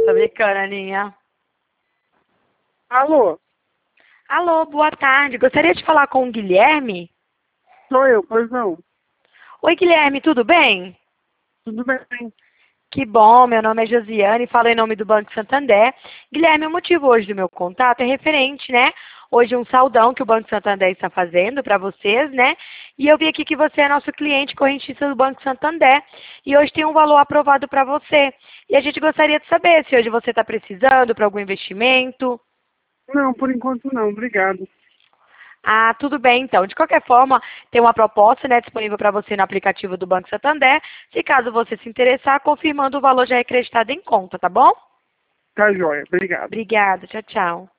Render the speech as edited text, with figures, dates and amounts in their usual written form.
Tô brincando, Aninha. Alô, Alô, boa tarde. Gostaria de falar com o Guilherme? sou eu, pois não. Oi, Guilherme, tudo bem? Tudo bem? Que bom, meu nome é Josiane, falo em nome do Banco Santander. Guilherme, o motivo hoje do meu contato é referente, né? Hoje um saudão que o Banco Santander está fazendo para vocês, né? E eu vi aqui que você é nosso cliente correntista do Banco Santander e hoje tem um valor aprovado para você. E a gente gostaria de saber se hoje você está precisando para algum investimento. Não, por enquanto não, obrigado. Ah, tudo bem então. De qualquer forma, tem uma proposta, né, disponível para você no aplicativo do Banco Santander. Se caso você se interessar, confirmando o valor já é acreditado em conta, tá bom? Tá joia, obrigado. Obrigada, tchau, tchau.